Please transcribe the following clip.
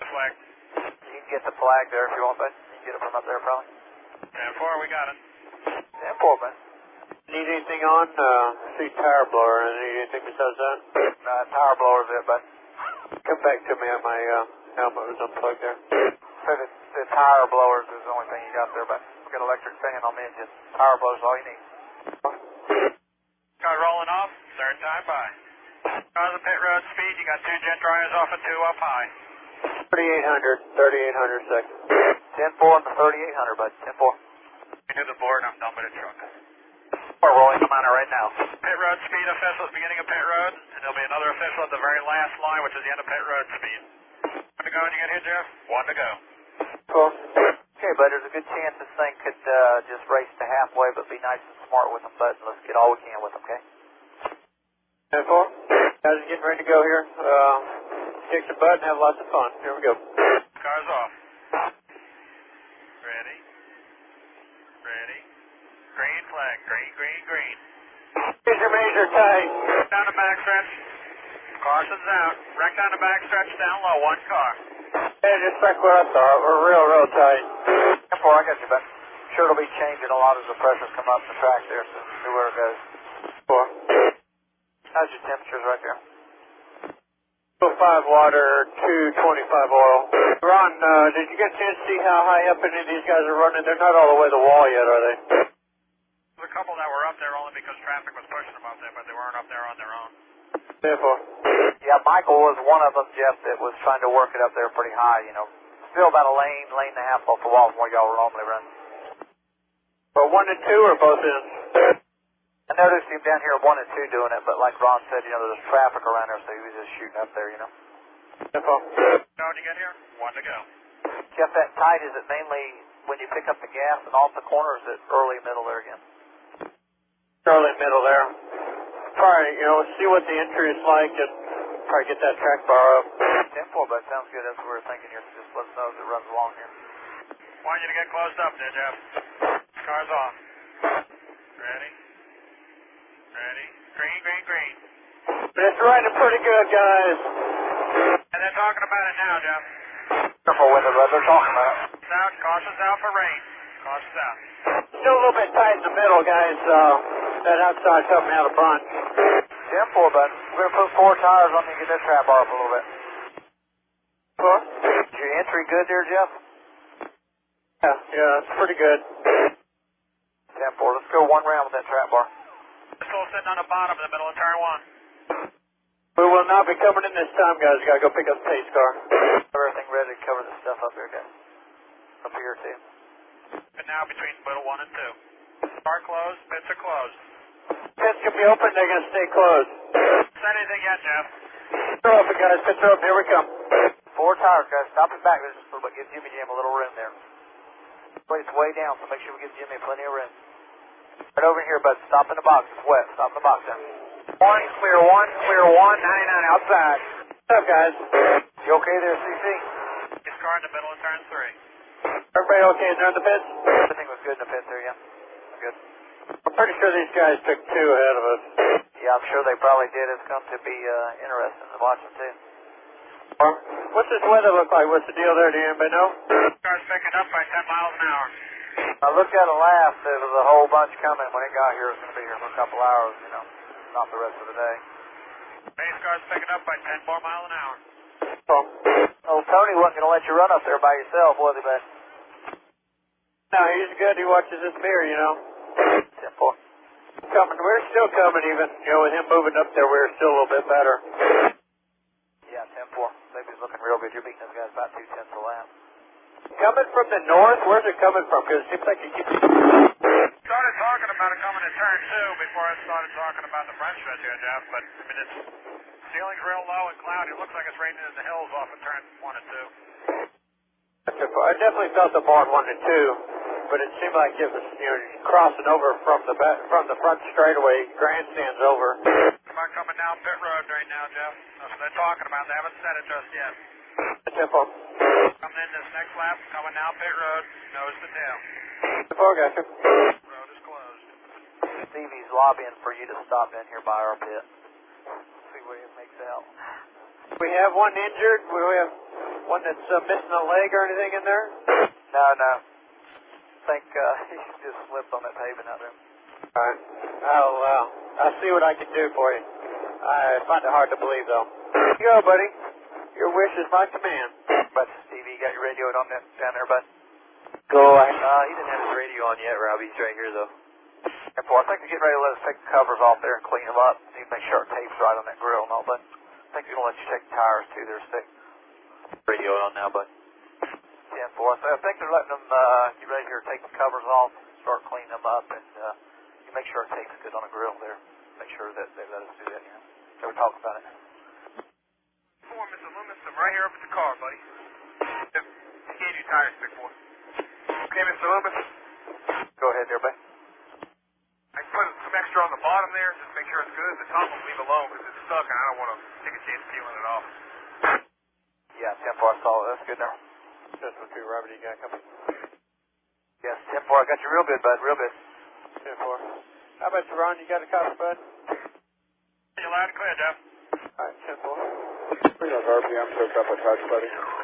flag. You can get the flag there if you want, but you can get it from up there probably. 10-4, we got it. 10-4, man. Need anything on? See tire blower. Anything besides that? Tire blower's it, but Come back to me on my helmet was unplugged there. so the tire blowers is the only thing you got there, but we got electric fan on the engine. Tire blowers all you need. Car rolling off, third time by. Cars at pit road speed, you got 2 jet dryers off and 2 up high. 3800 second. 10-4 on the 3800, bud. 10-4. Into the board, I'm done with the truck. We're rolling them on it right now. Pit road speed official at the beginning of pit road, and there'll be another official at the very last line, which is the end of pit road speed. 1 to go when you get here, Jeff? 1 to go. Cool. Okay, bud, there's a good chance this thing could just race to halfway, but be nice and smart with them, bud. Let's get all we can with them, okay? 10-4. Guys are getting ready to go here. Kick the butt and have lots of fun. Here we go. Cars off. Ready. Ready. Green flag. Green, green, green. Major tight. Down the back stretch. Caution's out. Wreck down the back stretch, down low, 1 car. Hey, just like what I thought. We're real tight. 10-4, I got you, bud. Sure it'll be changing a lot as the pressures come up the track there, so see where it goes. 4. How's your temperatures right there? 5 water, 225 oil. Ron, did you get a chance to see how high up any of these guys are running? They're not all the way to the wall yet, are they? There's a couple that were up there only because traffic was pushing them up there, but they weren't up there on their own. Therefore. Yeah, Michael was one of them, Jeff, that was trying to work it up there pretty high, you know. Still about a lane and a half off the wall from where y'all were normally running. For 1 and 2 or both ends? I noticed him down here at 1 and 2 doing it, but like Ron said, you know, there's traffic around there, so he was just shooting up there, you know. Therefore. Go when you get here? 1 to go. Jeff, that tight, is it mainly when you pick up the gas and off the corner, or is it early, middle there again? Early middle there. Probably, you know, see what the entry is like and probably get that track bar up. 10-4, but sounds good. That's what we were thinking here. Just let us know as it runs along here. Want you to get closed up there, Jeff. Cars off. Ready? Ready? Green, green, green. But it's running pretty good, guys. And they're talking about it now, Jeff. Careful with it, bud. They're talking about it. It's out. Caution's out for rain. Caution's out. Still a little bit tight in the middle, guys. That outside's helping me out a bunch. 10-4, bud. We're going to put 4 tires on you and get that trap bar up a little bit. 4? Is your entry good there, Jeff? Yeah, it's pretty good. 10-4. Let's go 1 round with that trap bar. Still sitting on the bottom in the middle of turn 1. We will not be coming in this time, guys. We gotta go pick up the pace car. Everything ready to cover this stuff up here, guys. Up here, too. And now between middle 1 and 2. Car closed, pits are closed. Pits can be open, they're gonna stay closed. Said anything yet, Jeff? Pits are open, guys. Pits are open. Here we come. 4 tires, guys. Stop it back. There's just a little bit. Give Jimmy Jam a little room there. But it's way down, so make sure we give Jimmy plenty of room. Right over here, bud. Stop in the box. It's wet. Stop in the box there. 1, clear 1, 99 outside. What's up, guys? You okay there, CC? His car in the middle of turn 3. Everybody okay in there in the pits? Everything was good in the pit there, yeah. Good. I'm pretty sure these guys took 2 ahead of us. Yeah, I'm sure they probably did. It's going to be interesting to watch them, too. What's this weather look like? What's the deal there? Do anybody know? Car's picking up by 10 miles an hour. I looked at it last. There was a whole bunch coming. When it got here, it was going to be here for a couple hours, you know. Not the rest of the day. Base car's picking up by 10 more miles an hour. Oh, Tony wasn't going to let you run up there by yourself, was he, bud? No, he's good. He watches his beer, you know. 10-4. Coming. We're still coming even. You know, with him moving up there, we're still a little bit better. Yeah, 10-4. Baby's looking real good. You're beating those guys about 2 tenths a lap. Coming from the north? Where's it coming from? Because it seems like it keeps... Started talking about it coming to turn 2 before I started talking about the front stretch here, Jeff. But, I mean, it's... Ceiling's real low and cloudy. It looks like it's raining in the hills off of turn 1 and 2. I definitely felt the barn 1 and 2, but it seemed like it was, you know, crossing over from the front straightaway, grandstands over. Am I coming down pit road right now, Jeff? That's what they're talking about. They haven't said it just yet. Tempo. Coming in this next lap, coming down pit road, nose to tail. Tempo, gotcha. Road is closed. Stevie's lobbying for you to stop in here by our pit. See what it makes out. We have one injured. We have One that's missing a leg or anything in there? No. I think he just slipped on that pavement out there. Alright. I'll see what I can do for you. I find it hard to believe, though. Here you go, buddy. Your wish is my command. But Stevie, you got your radio on down there, bud? Go ahead. He didn't have his radio on yet, Robbie. He's right here, though. I think they're getting ready to let us take the covers off there and clean them up. Need to make sure our tape's right on that grill and all, but I think they're going to let you check the tires, too. They're sick. Radio on now, bud. 10-4. So I think they're letting them get ready here to take the covers off, start cleaning them up, and you make sure our tape's good on the grill there. Make sure that they let us do that, They were talking about it. Mr. Loomis, I'm right here up at the car, buddy. He gave you tires, big boy. Okay, Mr. Loomis? Go ahead there, bud. I put some extra on the bottom there, just make sure it's good. The top will leave alone because it's stuck and I don't want to take a chance peeling it off. Yeah, 10-4, I saw it. That's good now. Just with you, Robert, you got coming? Yes, 10-4, I got you real good, bud, real good. 10-4. How about you, Ron? You got a copy, bud? You're loud and clear, Jeff. Alright, 10-4. RPM, picked up a touch, buddy.